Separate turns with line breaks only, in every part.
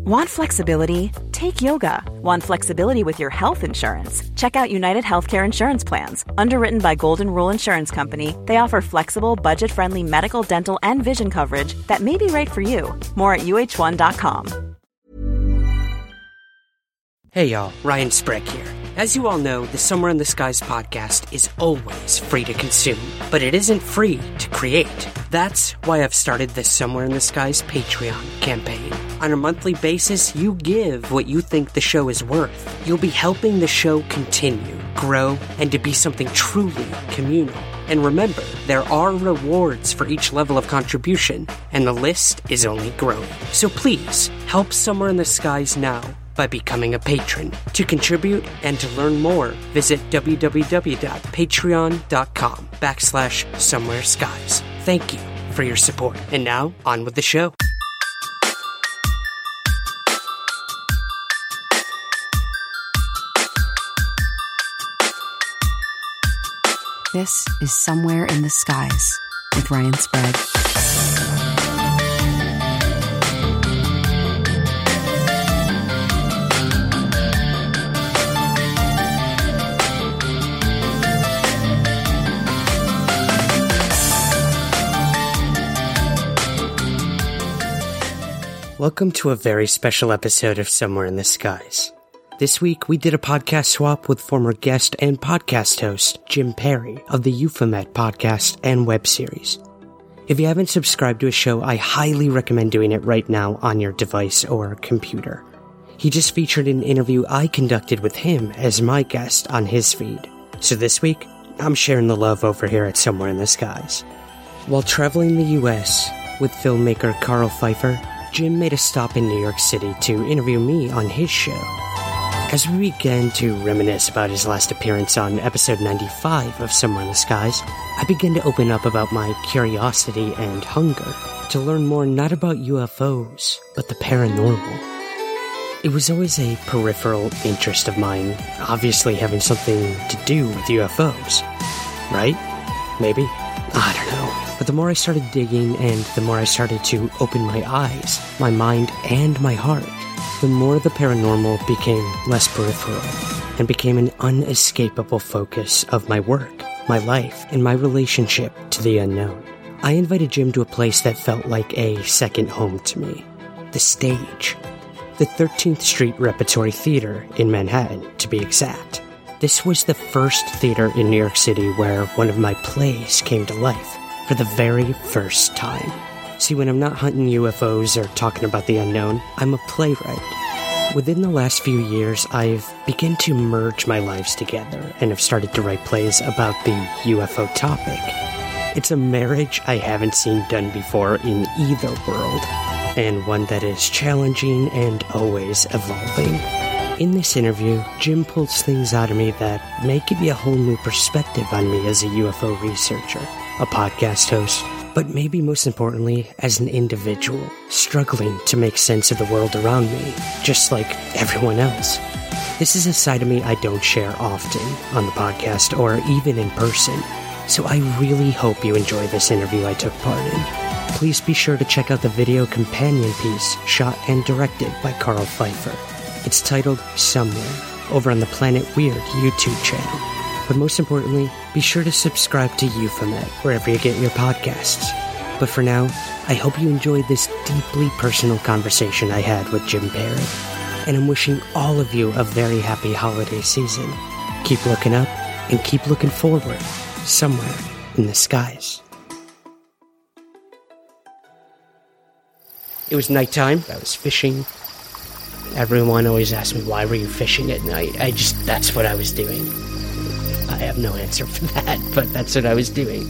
Want flexibility? Take yoga. Want flexibility with your health insurance? Check out United Healthcare Insurance Plans. Underwritten by Golden Rule Insurance Company, they offer flexible, budget-friendly medical, dental, and vision coverage that may be right for you. More at uh1.com.
Hey y'all, Ryan Sprague here. As you all know, the Somewhere in the Skies podcast is always free to consume, but it isn't free to create. That's why I've started the Somewhere in the Skies Patreon campaign. On a monthly basis, you give what you think the show is worth. You'll be helping the show continue, grow, and to be something truly communal. And remember, there are rewards for each level of contribution, and the list is only growing. So please, help Somewhere in the Skies now by becoming a patron. To contribute and to learn more, visit www.patreon.com/somewhereskies. Thank you for your support. And now, on with the show.
This is Somewhere in the Skies with Ryan Sprague.
Welcome to a very special episode of Somewhere in the Skies. This week, we did a podcast swap with former guest and podcast host Jim Perry of the Euphomet podcast and web series. If you haven't subscribed to his show, I highly recommend doing it right now on your device or computer. He just featured an interview I conducted with him as my guest on his feed. So this week, I'm sharing the love over here at Somewhere in the Skies. While traveling the US with filmmaker Carl Pfeiffer, Jim made a stop in New York City to interview me on his show. As we began to reminisce about his last appearance on episode 95 of Somewhere in the Skies, I began to open up about my curiosity and hunger to learn more not about UFOs, but the paranormal. It was always a peripheral interest of mine, obviously having something to do with UFOs. Right? Maybe? I don't know. But the more I started digging and the more I started to open my eyes, my mind, and my heart, the more the paranormal became less peripheral and became an unescapable focus of my work, my life, and my relationship to the unknown. I invited Jim to a place that felt like a second home to me. The stage. The 13th Street Repertory Theater in Manhattan, to be exact. This was the first theater in New York City where one of my plays came to life for the very first time. See, when I'm not hunting UFOs or talking about the unknown, I'm a playwright. Within the last few years, I've begun to merge my lives together and have started to write plays about the UFO topic. It's a marriage I haven't seen done before in either world, and one that is challenging and always evolving. In this interview, Jim pulls things out of me that may give you a whole new perspective on me as a UFO researcher, a podcast host, but maybe most importantly, as an individual, struggling to make sense of the world around me, just like everyone else. This is a side of me I don't share often on the podcast or even in person, so I really hope you enjoy this interview I took part in. Please be sure to check out the video companion piece shot and directed by Carl Pfeiffer. It's titled Somewhere, over on the Planet Weird YouTube channel. But most importantly, be sure to subscribe to Euphomet wherever you get your podcasts. But for now, I hope you enjoyed this deeply personal conversation I had with Jim Perry. And I'm wishing all of you a very happy holiday season. Keep looking up and keep looking forward, somewhere in the skies. It was nighttime. I was fishing. Everyone always asks me, why were you fishing at night? That's what I was doing. I have no answer for that, but that's what I was doing.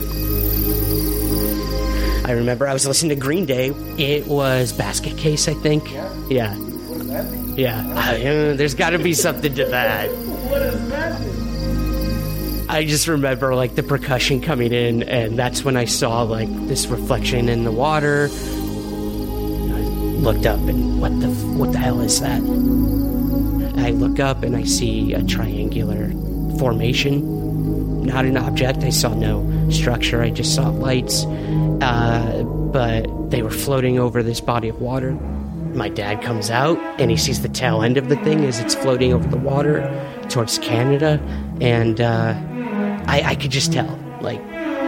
I remember I was listening to Green Day. It was Basket Case, I think. Yeah.
What does that mean?
Yeah. There's got to be something to that.
What does that mean?
I just remember, like, the percussion coming in, and that's when I saw, like, this reflection in the water. Looked up and what the hell is that? I look up and I see a triangular formation, not an object. I saw no structure. I just saw lights, but they were floating over this body of water. my dad comes out and he sees the tail end of the thing as it's floating over the water towards Canada. And I could just tell, like,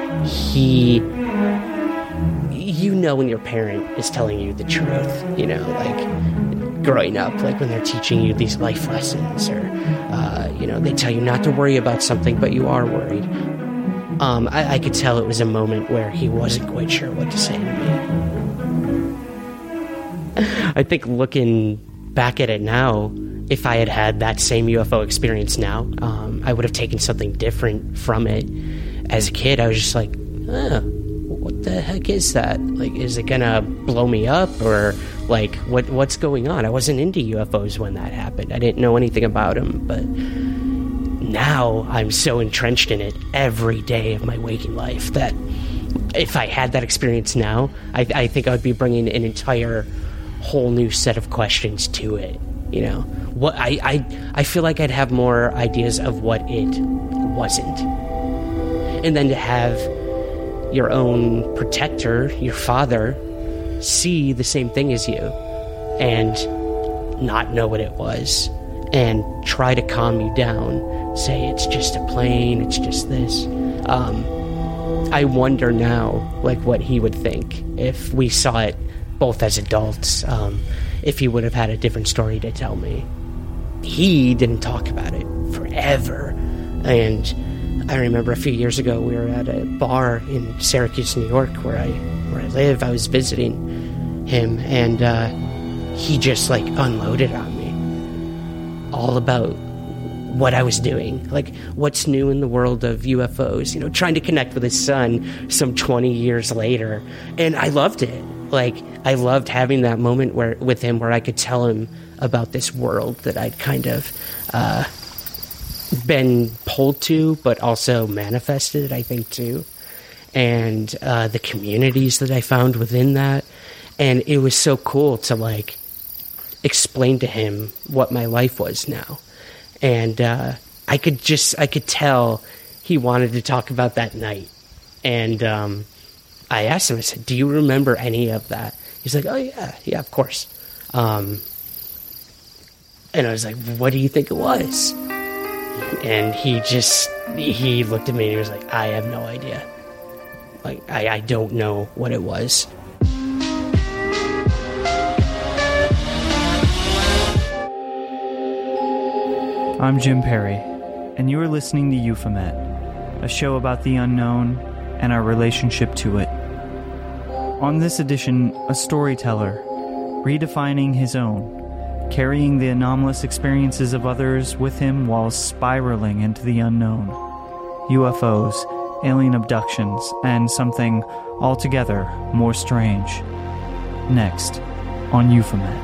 when your parent is telling you the truth, like growing up, like when they're teaching you these life lessons, or they tell you not to worry about something, but you are worried. I could tell it was a moment where he wasn't quite sure what to say to me. I think looking back at it now, if I had had that same UFO experience now, I would have taken something different from it. As a kid, I was just like, what the heck is that? Like, is it gonna blow me up? Or, like, what's going on? I wasn't into UFOs when that happened. I didn't know anything about them, but now I'm so entrenched in it every day of my waking life that if I had that experience now, I think I would be bringing an entire whole new set of questions to it. What I feel like I'd have more ideas of what it wasn't. And then to have your own protector, your father, see the same thing as you and not know what it was and try to calm you down, say it's just a plane, it's just this. I wonder now, like, what he would think if we saw it both as adults, if he would have had a different story to tell me. He didn't talk about it forever. And I remember a few years ago, we were at a bar in Syracuse, New York, where I live. I was visiting him, and he just, like, unloaded on me all about what I was doing, like, what's new in the world of UFOs, trying to connect with his son some 20 years later. And I loved it. Like, I loved having that moment with him where I could tell him about this world that I'd kind of been pulled to, but also manifested, I think, too. And the communities that I found within that. And it was so cool to, like, explain to him what my life was now. And I could tell he wanted to talk about that night. And I asked him, I said, do you remember any of that? He's like, oh, yeah, of course. And I was like, what do you think it was? And he looked at me and he was like, I have no idea. Like, I don't know what it was.
I'm Jim Perry, and you are listening to Euphomet, a show about the unknown and our relationship to it. On this edition, a storyteller, redefining his own, carrying the anomalous experiences of others with him while spiraling into the unknown. UFOs, alien abductions, and something altogether more strange. Next, on Euphomet.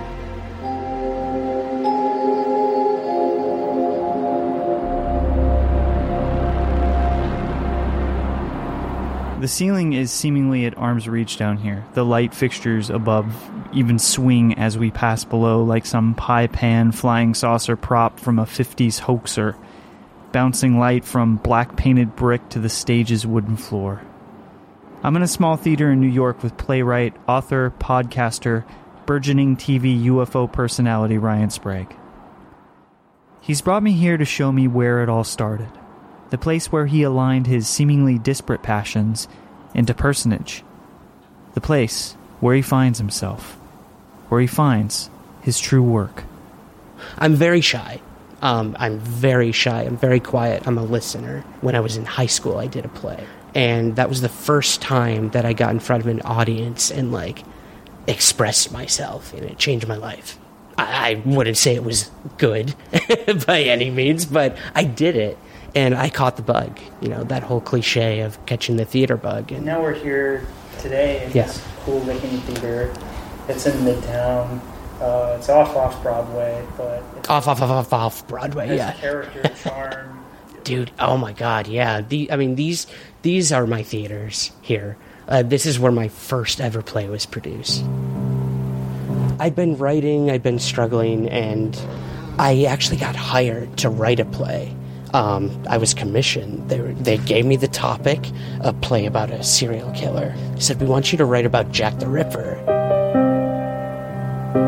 The ceiling is seemingly at arm's reach down here. The light fixtures above even swing as we pass below, like some pie pan flying saucer prop from a 50s hoaxer, bouncing light from black painted brick to the stage's wooden floor. I'm in a small theater in New York with playwright, author, podcaster, burgeoning TV UFO personality Ryan Sprague. He's brought me here to show me where it all started. The place where he aligned his seemingly disparate passions into personage. The place where he finds himself. Where he finds his true work.
I'm very shy. I'm very quiet. I'm a listener. When I was in high school, I did a play. And that was the first time that I got in front of an audience and, like, expressed myself. And it changed my life. I wouldn't say it was good by any means, but I did it. And I caught the bug, that whole cliche of catching the theater bug. And
now we're here today in this cool looking theater. It's in Midtown. It's off Broadway, but... Off
Broadway, yeah.
Character, charm.
Dude, oh my God, yeah. These are my theaters here. This is where my first ever play was produced. I've been writing, I've been struggling, and I actually got hired to write a play. I was commissioned. They gave me the topic, a play about a serial killer. They said, we want you to write about Jack the Ripper.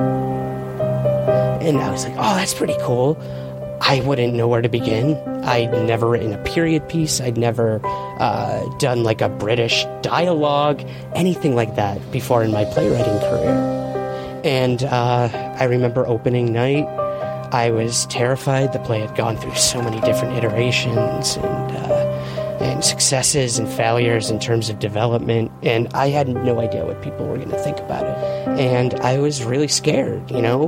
And I was like, oh, that's pretty cool. I wouldn't know where to begin. I'd never written a period piece. I'd never done like a British dialogue, anything like that before in my playwriting career. And I remember opening night, I was terrified. The play had gone through so many different iterations and successes and failures in terms of development, and I had no idea what people were going to think about it. And I was really scared, you know?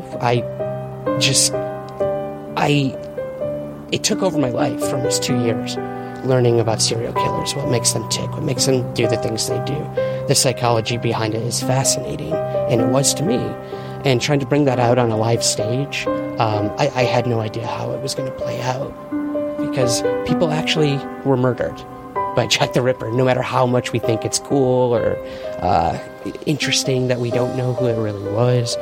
It took over my life for almost 2 years, learning about serial killers, what makes them tick, what makes them do the things they do. The psychology behind it is fascinating, and it was to me. And trying to bring that out on a live stage, I had no idea how it was going to play out, because people actually were murdered by Jack the Ripper, no matter how much we think it's cool or interesting that we don't know who it really was.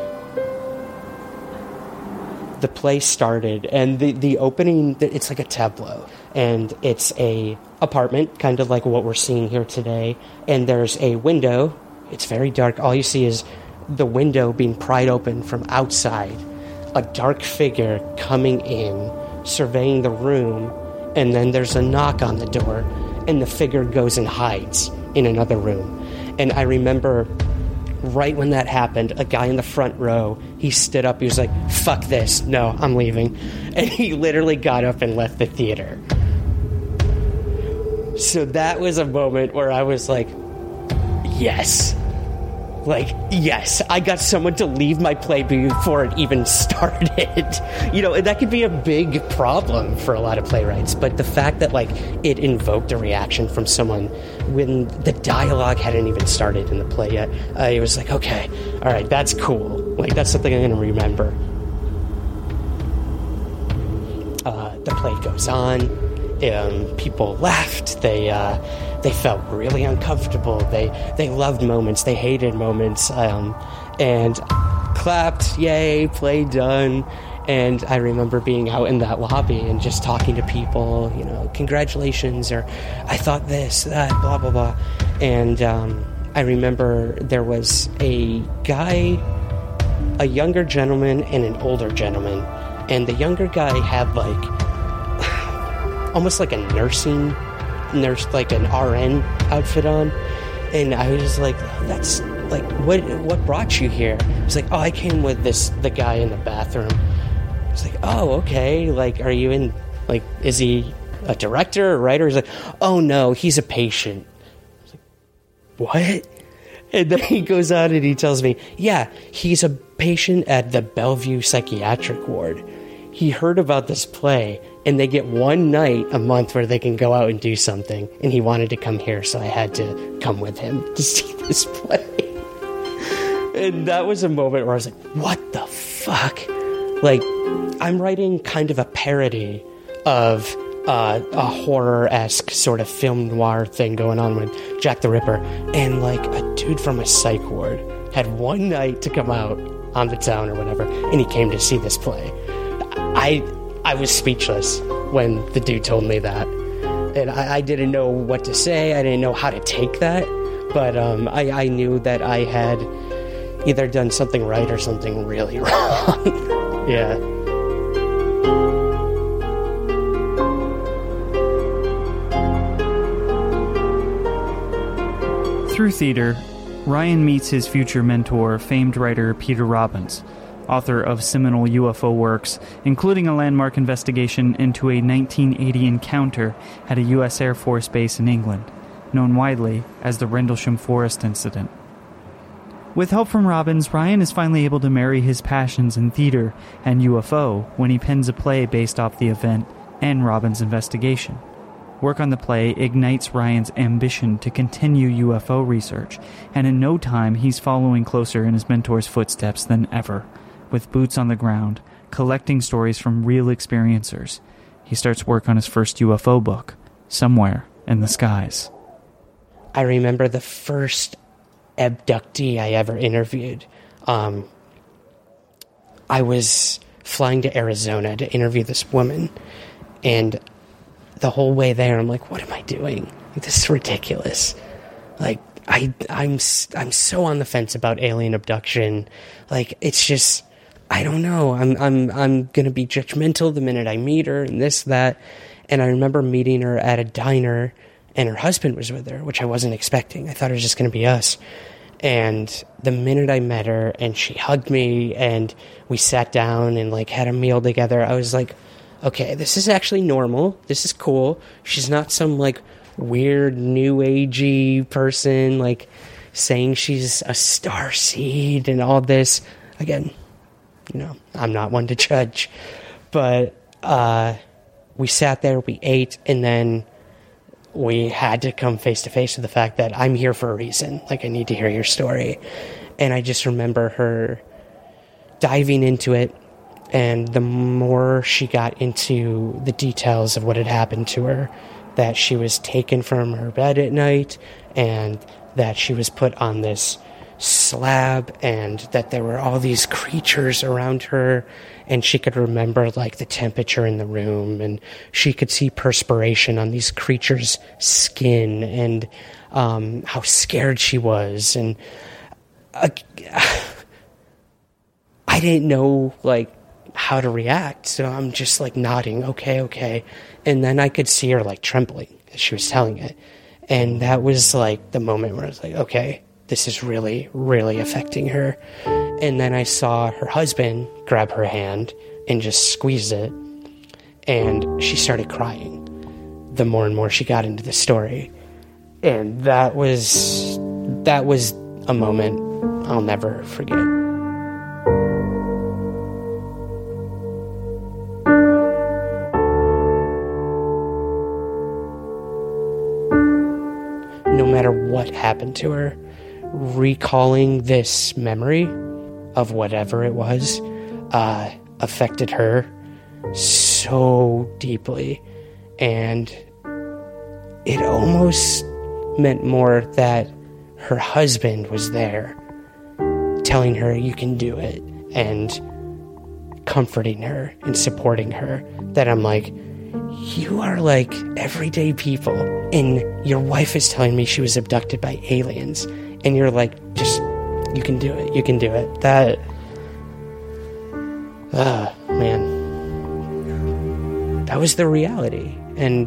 The play started, and the opening, it's like a tableau, and it's a apartment, kind of like what we're seeing here today, and there's a window. It's very dark. All you see is the window being pried open from outside, a dark figure coming in, surveying the room, and then there's a knock on the door, and the figure goes and hides in another room. And I remember right when that happened, a guy in the front row, he stood up, he was like, fuck this, no, I'm leaving. And he literally got up and left the theater. So that was a moment where I was like, yes. Like, yes, I got someone to leave my play before it even started. You know, that could be a big problem for a lot of playwrights. But the fact that, like, it invoked a reaction from someone when the dialogue hadn't even started in the play yet, I was like, okay, all right, that's cool. Like, that's something I'm going to remember. The play goes on. People laughed. They felt really uncomfortable. They loved moments. They hated moments. And clapped. Yay! Play done. And I remember being out in that lobby and just talking to people. You know, congratulations, or I thought this, that, blah blah blah. And I remember there was a guy, a younger gentleman, and an older gentleman. And the younger guy had like almost like a nurse, like an RN outfit on. And I was like, that's like, what brought you here? He's like, oh, I came with the guy in the bathroom. I was like, oh, okay. Like, are you in, like, is he a director or writer? He's like, oh no, he's a patient. I was like, what? And then he goes on and he tells me, yeah, he's a patient at the Bellevue Psychiatric Ward. He heard about this play, and they get one night a month where they can go out and do something, and he wanted to come here, so I had to come with him to see this play. And that was a moment where I was like, what the fuck? Like, I'm writing kind of a parody of a horror-esque sort of film noir thing going on with Jack the Ripper, and like a dude from a psych ward had one night to come out on the town or whatever, and he came to see this play. I was speechless when the dude told me that, and I didn't know what to say. I didn't know how to take that, but I knew that I had either done something right or something really wrong. Yeah.
Through theater, Ryan meets his future mentor, famed writer Peter Robbins, author of seminal UFO works, including a landmark investigation into a 1980 encounter at a U.S. Air Force base in England, known widely as the Rendlesham Forest Incident. With help from Robbins, Ryan is finally able to marry his passions in theater and UFO when he pens a play based off the event and Robbins' investigation. Work on the play ignites Ryan's ambition to continue UFO research, and in no time he's following closer in his mentor's footsteps than ever. With boots on the ground, collecting stories from real experiencers, he starts work on his first UFO book, Somewhere in the Skies.
I remember the first abductee I ever interviewed. I was flying to Arizona to interview this woman, and the whole way there, I'm like, what am I doing? This is ridiculous. Like, I'm so on the fence about alien abduction. Like, it's just, I don't know. I'm going to be judgmental the minute I meet her and this, that. And I remember meeting her at a diner and her husband was with her, which I wasn't expecting. I thought it was just going to be us. And the minute I met her and she hugged me and we sat down and like had a meal together, I was like, okay, this is actually normal. This is cool. She's not some like weird new agey person like saying she's a star seed and all this. Again, you know, I'm not one to judge, but we sat there, we ate, and then we had to come face to face with the fact that I'm here for a reason. Like, I need to hear your story. And I just remember her diving into it, and the more she got into the details of what had happened to her, that she was taken from her bed at night, and that she was put on this slab, and that there were all these creatures around her, and she could remember like the temperature in the room, and she could see perspiration on these creatures' skin, and how scared she was. And I didn't know like how to react, so I'm just like nodding, okay. And then I could see her like trembling as she was telling it, and that was like the moment where I was like, okay, this is really, really affecting her. And then I saw her husband grab her hand and just squeeze it, and she started crying the more and more she got into the story. And that was a moment I'll never forget. No matter what happened to her, recalling this memory of whatever it was affected her so deeply, and it almost meant more that her husband was there telling her you can do it and comforting her and supporting her, that I'm like, you are like everyday people, and your wife is telling me she was abducted by aliens, and you're like, just, you can do it. That, man, that was the reality. And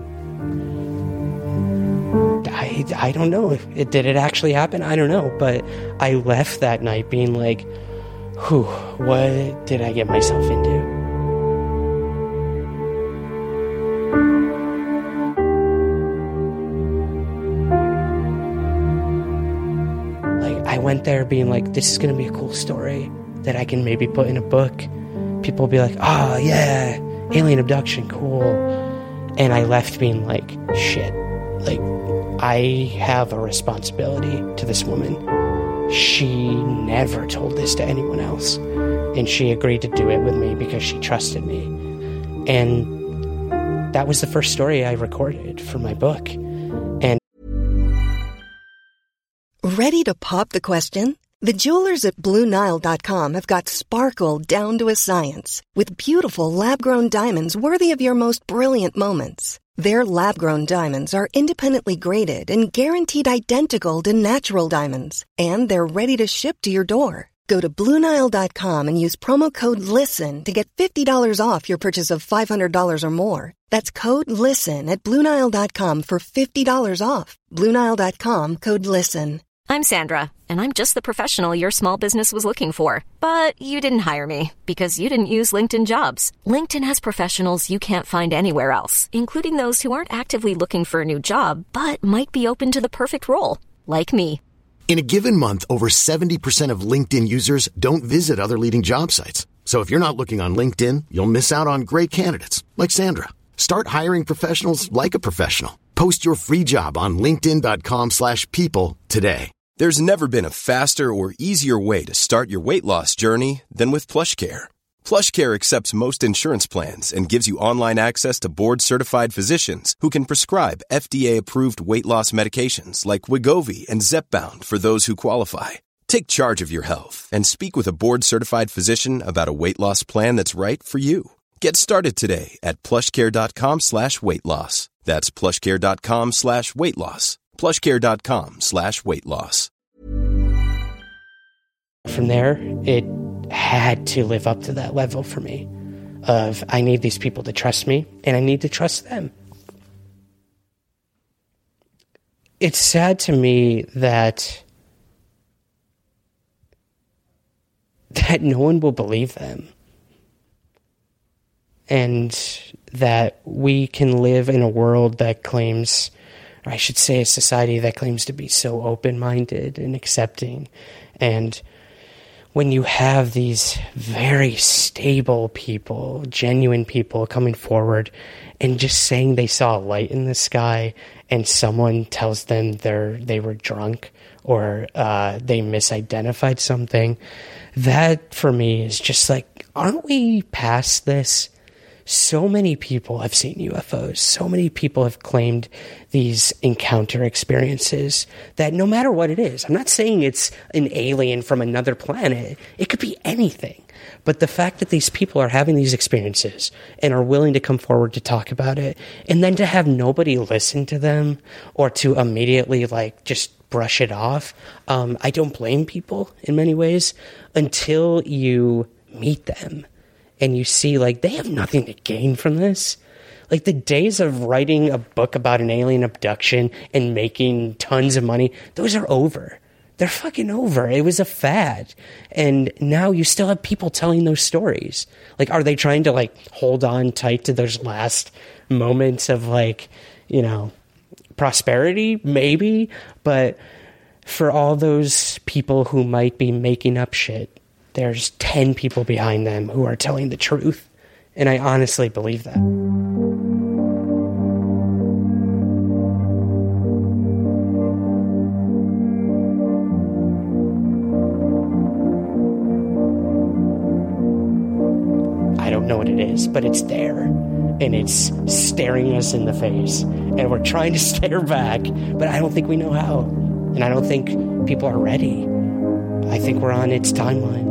I don't know if did it actually happen? I don't know, but I left that night being like, whew, what did I get myself into? I went there being like, this is going to be a cool story that I can maybe put in a book. People will be like, oh yeah, alien abduction, cool. And I left being like, shit, like, I have a responsibility to this woman. She never told this to anyone else, and she agreed to do it with me because she trusted me. And that was the first story I recorded for my book. And
ready to pop the question? The jewelers at BlueNile.com have got sparkle down to a science with beautiful lab-grown diamonds worthy of your most brilliant moments. Their lab-grown diamonds are independently graded and guaranteed identical to natural diamonds, and they're ready to ship to your door. Go to BlueNile.com and use promo code LISTEN to get $50 off your purchase of $500 or more. That's code LISTEN at BlueNile.com for $50 off. BlueNile.com, code LISTEN.
I'm Sandra, and I'm just the professional your small business was looking for. But you didn't hire me because you didn't use LinkedIn Jobs. LinkedIn has professionals you can't find anywhere else, including those who aren't actively looking for a new job, but might be open to the perfect role, like me.
In a given month, over 70% of LinkedIn users don't visit other leading job sites. So if you're not looking on LinkedIn, you'll miss out on great candidates, like Sandra. Start hiring professionals like a professional. Post your free job on linkedin.com/people today.
There's never been a faster or easier way to start your weight loss journey than with PlushCare. PlushCare accepts most insurance plans and gives you online access to board-certified physicians who can prescribe FDA-approved weight loss medications like Wegovy and Zepbound for those who qualify. Take charge of your health and speak with a board-certified physician about a weight loss plan that's right for you. Get started today at plushcare.com/weight-loss. That's plushcare.com/weight-loss. plushcare.com/weight-loss.
From there, it had to live up to that level for me of I need these people to trust me and I need to trust them. It's sad to me that no one will believe them, and that we can live in a world that claims, or I should say a society that claims to be so open-minded and accepting. And when you have these very stable people, genuine people coming forward and just saying they saw a light in the sky, and someone tells them they were drunk or they misidentified something, that for me is just like, aren't we past this? So many people have seen UFOs. So many people have claimed these encounter experiences that no matter what it is, I'm not saying it's an alien from another planet. It could be anything. But the fact that these people are having these experiences and are willing to come forward to talk about it, and then to have nobody listen to them or to immediately just brush it off, I don't blame people in many ways until you meet them. And you see, they have nothing to gain from this. The days of writing a book about an alien abduction and making tons of money, those are over. They're fucking over. It was a fad. And now you still have people telling those stories. Are they trying to, hold on tight to those last moments of, prosperity? Maybe. But for all those people who might be making up shit, there's 10 people behind them who are telling the truth. And I honestly believe that. I don't know what it is, but it's there. And it's staring us in the face. And we're trying to stare back, but I don't think we know how. And I don't think people are ready. I think we're on its timeline.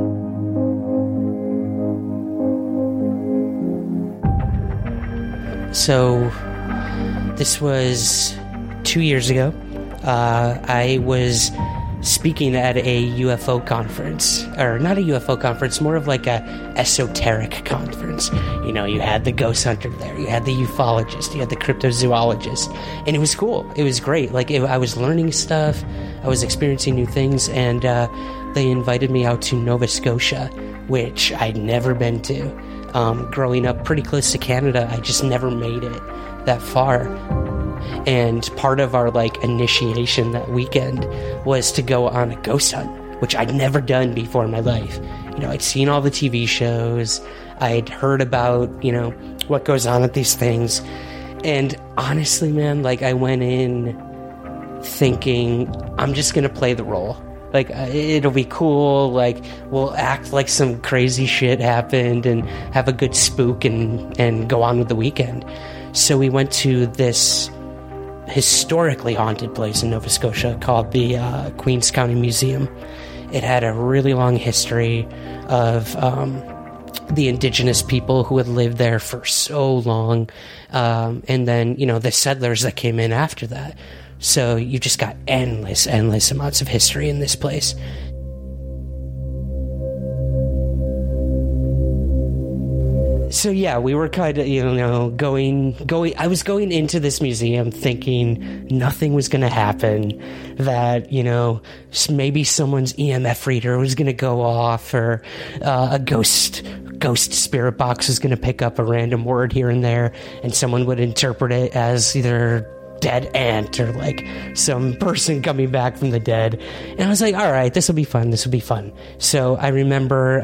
So, this was 2 years ago. I was speaking at a UFO conference, or not a UFO conference, more of a esoteric conference. You had the ghost hunter there, you had the ufologist, you had the cryptozoologist, and it was cool. It was great. I was learning stuff, I was experiencing new things, and they invited me out to Nova Scotia, which I'd never been to. Growing up pretty close to Canada, I just never made it that far. And part of our initiation that weekend was to go on a ghost hunt, which I'd never done before in my life. I'd seen all the TV shows, I'd heard about, what goes on at these things. And honestly, man, I went in thinking, I'm just going to play the role. It'll be cool, we'll act like some crazy shit happened and have a good spook and go on with the weekend. So we went to this historically haunted place in Nova Scotia called the Queens County Museum. It had a really long history of the indigenous people who had lived there for so long, and then, the settlers that came in after that. So you just got endless amounts of history in this place. So yeah, we were kind of, going. I was going into this museum thinking nothing was going to happen, that, maybe someone's EMF reader was going to go off, or a ghost spirit box was going to pick up a random word here and there, and someone would interpret it as either dead aunt or some person coming back from the dead. And I was like, all right, this will be fun. So I remember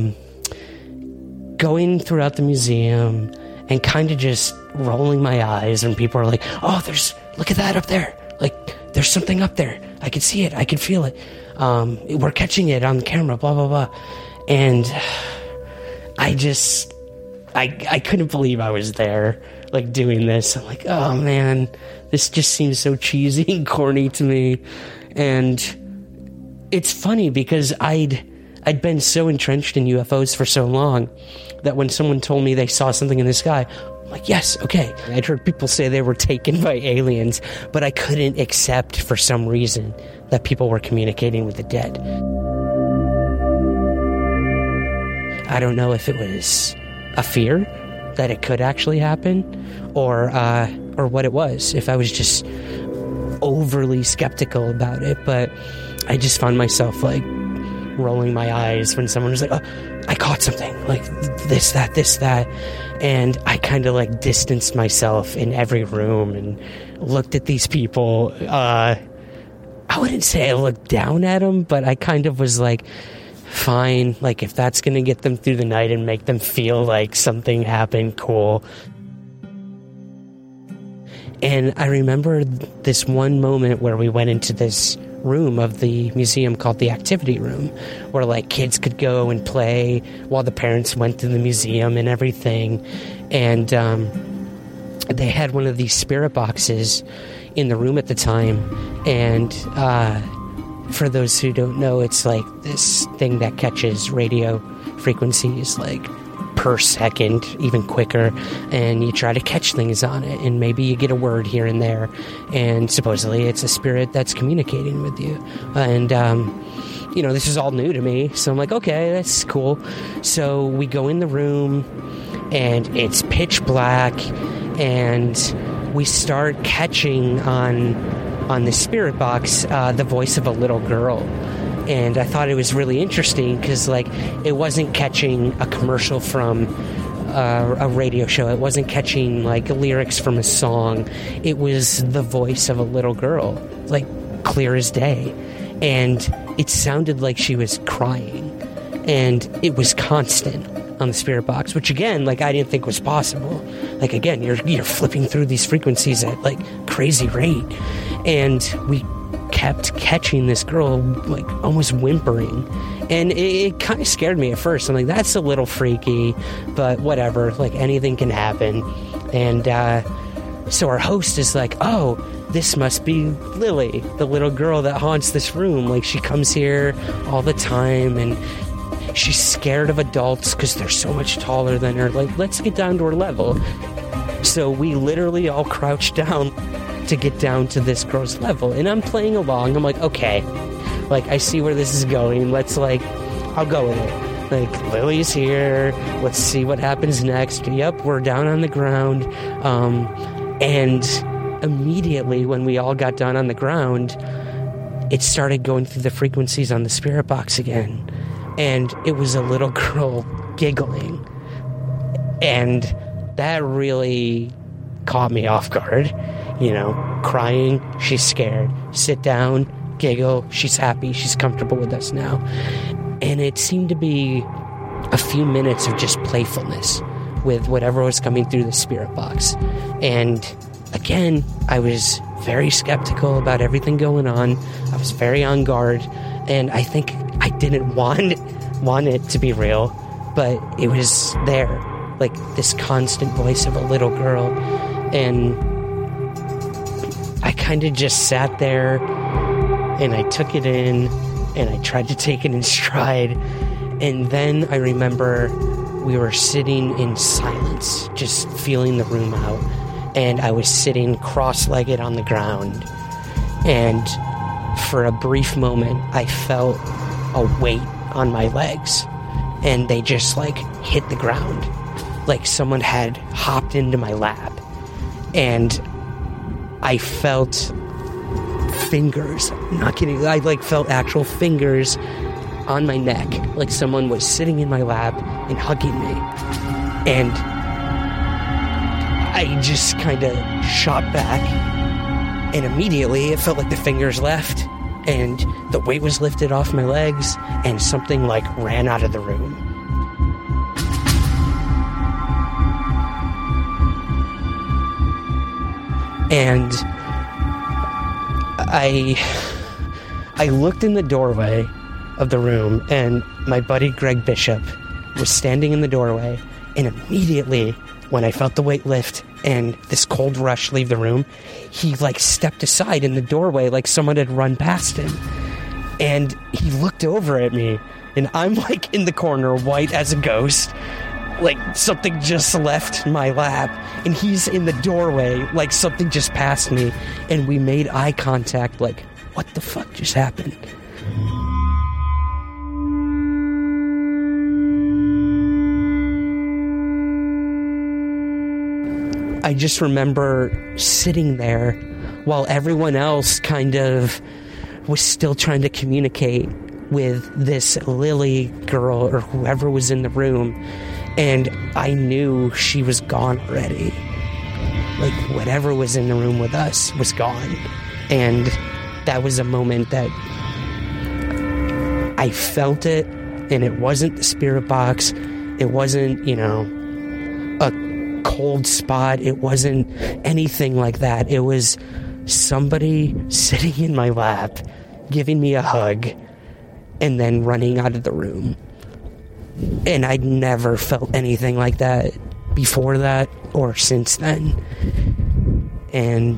going throughout the museum and kind of just rolling my eyes when people are like, oh, look at that up there. There's something up there. I can see it. I can feel it. We're catching it on camera, blah, blah, blah. And I couldn't believe I was there, doing this. I'm like, oh man, this just seems so cheesy and corny to me. And it's funny because I'd been so entrenched in UFOs for so long that when someone told me they saw something in the sky, I'm like, yes, okay. I'd heard people say they were taken by aliens, but I couldn't accept for some reason that people were communicating with the dead. I don't know if it was a fear that it could actually happen, or what it was, if I was just overly skeptical about it. But I just found myself like rolling my eyes when someone was like, oh, I caught something, like this, that, and I kind of like distanced myself in every room and looked at these people. I wouldn't say I looked down at them, but I kind of was like, fine, like if that's gonna get them through the night and make them feel like something happened, cool. And I remember this one moment where we went into this room of the museum called the activity room, where like kids could go and play while the parents went to the museum and everything. And they had one of these spirit boxes in the room at the time. And for those who don't know, it's like this thing that catches radio frequencies like per second, even quicker, and you try to catch things on it, and maybe you get a word here and there, and supposedly it's a spirit that's communicating with you. And this is all new to me, so I'm like, okay, that's cool. So we go in the room and it's pitch black, and we start catching on the spirit box the voice of a little girl. And I thought it was really interesting because, like, it wasn't catching a commercial from a radio show. It wasn't catching, like, lyrics from a song. It was the voice of a little girl, like, clear as day. And it sounded like she was crying. And it was constant on the spirit box, which, again, like, I didn't think was possible. Like, again, you're flipping through these frequencies at, like, crazy rate. And we kept catching this girl like almost whimpering, and it kind of scared me at first. I'm like, that's a little freaky, but whatever, like anything can happen. And so our host is like, oh, this must be Lily, the little girl that haunts this room. Like, she comes here all the time and she's scared of adults because they're so much taller than her. Like, let's get down to her level. So we literally all crouched down to get down to this girl's level, and I'm playing along. I'm like, okay, like, I see where this is going. Let's, like, I'll go with it. Like, Lily's here, let's see what happens next. Yep, we're down on the ground. And immediately when we all got down on the ground, it started going through the frequencies on the spirit box again, and it was a little girl giggling, and that really caught me off guard. Crying, she's scared. Sit down, giggle, she's happy, she's comfortable with us now. And it seemed to be a few minutes of just playfulness with whatever was coming through the spirit box. And again, I was very skeptical about everything going on. I was very on guard, and I think I didn't want it to be real, but it was there, like this constant voice of a little girl. And I kind of just sat there and I took it in and I tried to take it in stride. And then I remember we were sitting in silence, just feeling the room out. And I was sitting cross-legged on the ground. And for a brief moment, I felt a weight on my legs. And they just, like, hit the ground. Like someone had hopped into my lap. And I felt fingers, I'm not kidding, I like felt actual fingers on my neck, like someone was sitting in my lap and hugging me. And I just kind of shot back, and immediately it felt like the fingers left and the weight was lifted off my legs, and something like ran out of the room. And I looked in the doorway of the room, and my buddy Greg Bishop was standing in the doorway, and immediately when I felt the weight lift and this cold rush leave the room, he like stepped aside in the doorway like someone had run past him. And he looked over at me, and I'm like in the corner, white as a ghost, like something just left my lap, and he's in the doorway like something just passed me, and we made eye contact like, what the fuck just happened? I just remember sitting there while everyone else kind of was still trying to communicate with this Lily girl or whoever was in the room, and I knew she was gone already. Like, whatever was in the room with us was gone. And that was a moment that I felt it, and it wasn't the spirit box. It wasn't, a cold spot. It wasn't anything like that. It was somebody sitting in my lap, giving me a hug, and then running out of the room. And I'd never felt anything like that before that or since then. And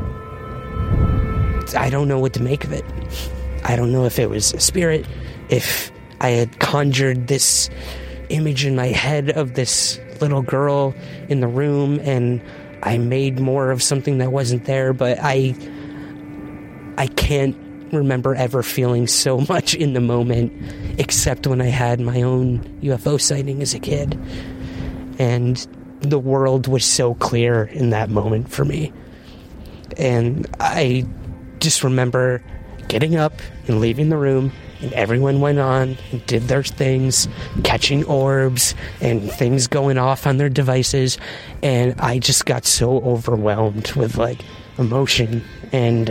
I don't know what to make of it. I don't know if it was a spirit, if I had conjured this image in my head of this little girl in the room and I made more of something that wasn't there, but I can't remember ever feeling so much in the moment, except when I had my own UFO sighting as a kid. And the world was so clear in that moment for me. And I just remember getting up and leaving the room, and everyone went on and did their things, catching orbs and things going off on their devices, and I just got so overwhelmed with emotion, and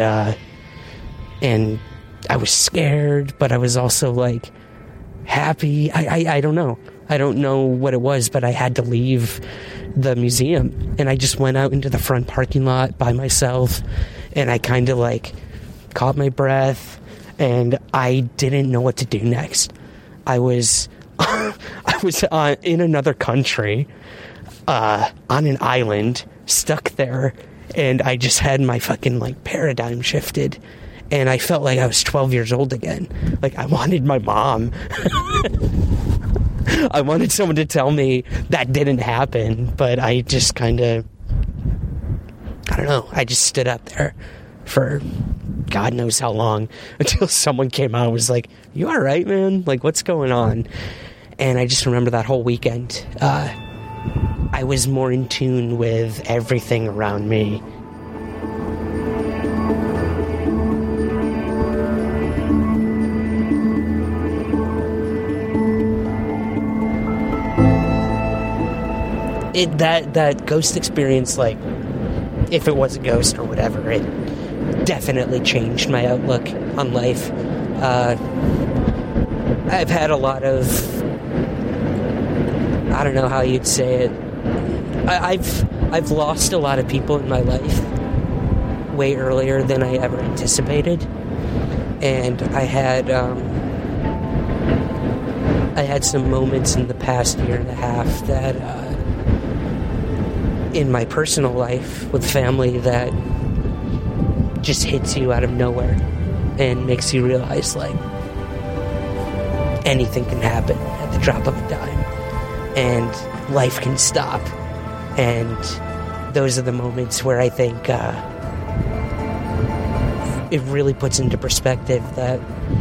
I was scared, but I was also happy. I don't know. I don't know what it was, but I had to leave the museum, and I just went out into the front parking lot by myself, and I kind of caught my breath, and I didn't know what to do next. I was in another country, on an island, stuck there, and I just had my fucking paradigm shifted, and I felt like I was 12 years old again. I wanted my mom. I wanted someone to tell me that didn't happen, but I just kind of, I don't know, I just stood up there for God knows how long until someone came out and was like, "You all right, man? What's going on?" And I just remember that whole weekend. I was more in tune with everything around me. That ghost experience, if it was a ghost or whatever, it definitely changed my outlook on life. I've had a lot of, I don't know how you'd say it, I've lost a lot of people in my life way earlier than I ever anticipated, and I had some moments in the past year and a half that in my personal life with family that just hits you out of nowhere and makes you realize anything can happen at the drop of a dime, and life can stop. And those are the moments where I think it really puts into perspective that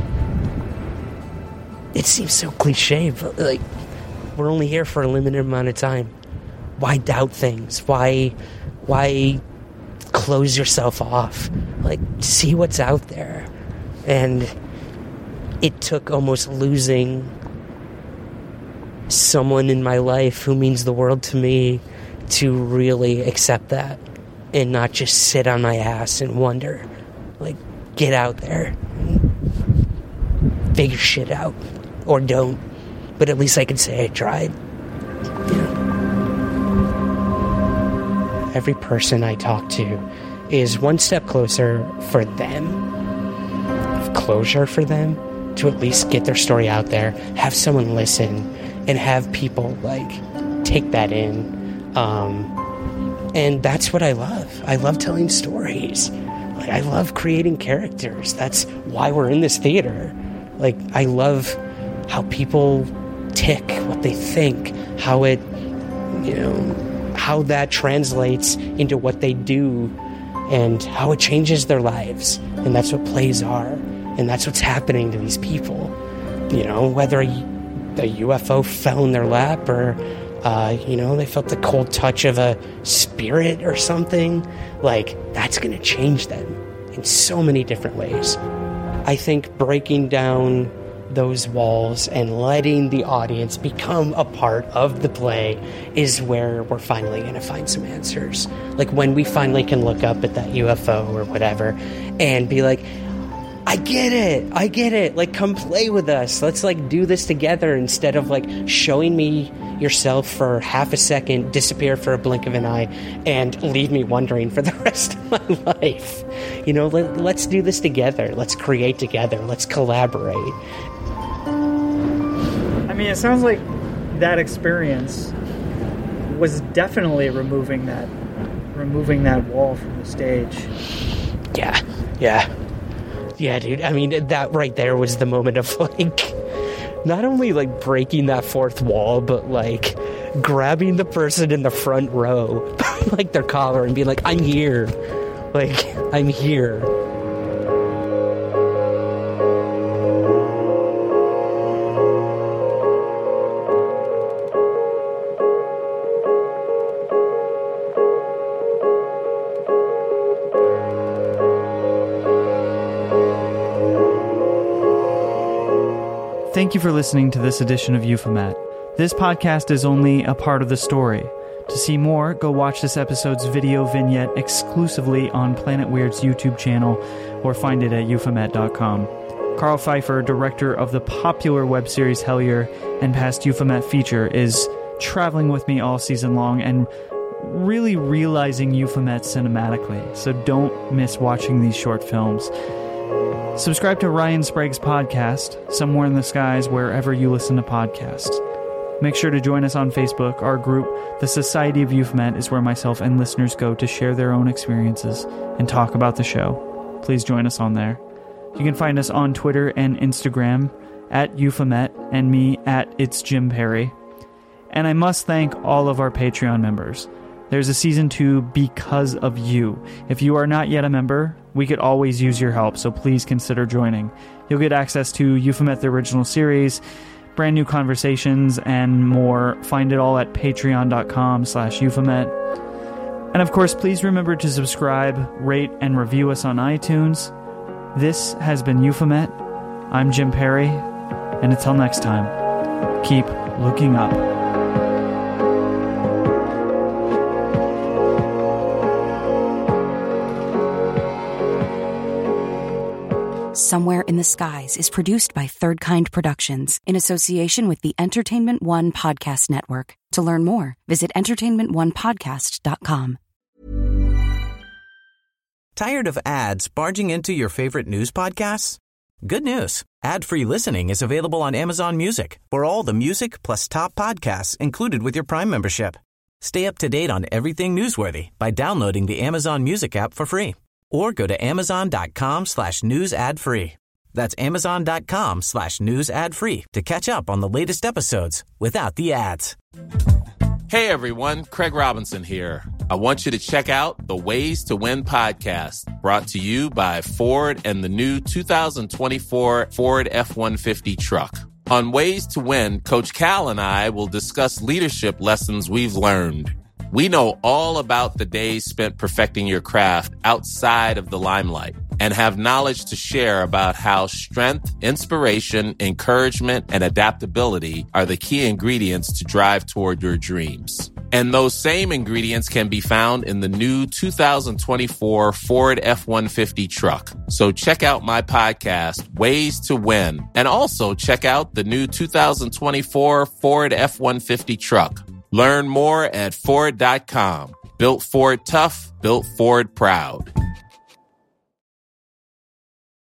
it seems so cliche, but we're only here for a limited amount of time. Why doubt things? Why close yourself off? See what's out there. And it took almost losing someone in my life who means the world to me to really accept that and not just sit on my ass and wonder. Get out there and figure shit out, or don't, but at least I can say I tried. Every person I talk to is one step closer for them, closure for them, to at least get their story out there, have someone listen, and have people take that in. And that's what I love. I love telling stories. I love creating characters. That's why we're in this theater. I love how people tick, what they think, how it, how that translates into what they do, and how it changes their lives. And that's what plays are, and that's what's happening to these people. Whether a UFO fell in their lap or They felt the cold touch of a spirit or something. Like, that's going to change them in so many different ways. I think breaking down those walls and letting the audience become a part of the play is where we're finally going to find some answers. Like, when we finally can look up at that UFO or whatever and be like, I get it. Like, come play with us. Let's, like, do this together, instead of, like, showing me yourself for half a second, disappear for a blink of an eye, and leave me wondering for the rest of my life. Let's do this together. Let's create together. Let's collaborate.
I mean, it sounds like that experience was definitely removing that wall from the stage.
Yeah, dude. I mean, that right there was the moment of, like, not only, like, breaking that fourth wall, but, like, grabbing the person in the front row by, like, their collar and being like, I'm here. Like, I'm here.
Thank you for listening to this edition of Euphomet. This podcast is only a part of the story. To see more, go watch this episode's video vignette exclusively on Planet Weird's YouTube channel or find it at euphomet.com. Carl Pfeiffer, director of the popular web series Hellier and past Euphomet feature, is traveling with me all season long and really realizing Euphomet cinematically, so don't miss watching these short films. Subscribe to Ryan Sprague's podcast, Somewhere in the Skies, wherever you listen to podcasts. Make sure to join us on Facebook. Our group, the Society of Euphomet, is where myself and listeners go to share their own experiences and talk about the show. Please join us on there. You can find us on Twitter and Instagram at Euphomet and me at It's Jim Perry. And I must thank all of our Patreon members. There's a season 2 because of you. If you are not yet a member, we could always use your help, so please consider joining. You'll get access to Euphomet the Original Series, brand new conversations, and more. Find it all at patreon.com/Euphomet. And of course, please remember to subscribe, rate, and review us on iTunes. This has been Euphomet. I'm Jim Perry, and until next time, keep looking up.
Somewhere in the Skies is produced by Third Kind Productions in association with the Entertainment One Podcast Network. To learn more, visit entertainmentonepodcast.com.
Tired of ads barging into your favorite news podcasts? Good news. Ad-free listening is available on Amazon Music for all the music plus top podcasts included with your Prime membership. Stay up to date on everything newsworthy by downloading the Amazon Music app for free. Or go to amazon.com/news ad free. That's amazon.com/news ad free to catch up on the latest episodes without the ads.
Hey everyone, Craig Robinson here. I want you to check out the Ways to Win podcast, brought to you by Ford and the new 2024 Ford F-150 truck. On Ways to Win, Coach Cal and I will discuss leadership lessons we've learned. We know all about the days spent perfecting your craft outside of the limelight and have knowledge to share about how strength, inspiration, encouragement, and adaptability are the key ingredients to drive toward your dreams. And those same ingredients can be found in the new 2024 Ford F-150 truck. So check out my podcast, Ways to Win, and also check out the new 2024 Ford F-150 truck. Learn more at Ford.com. Built Ford tough, built Ford proud.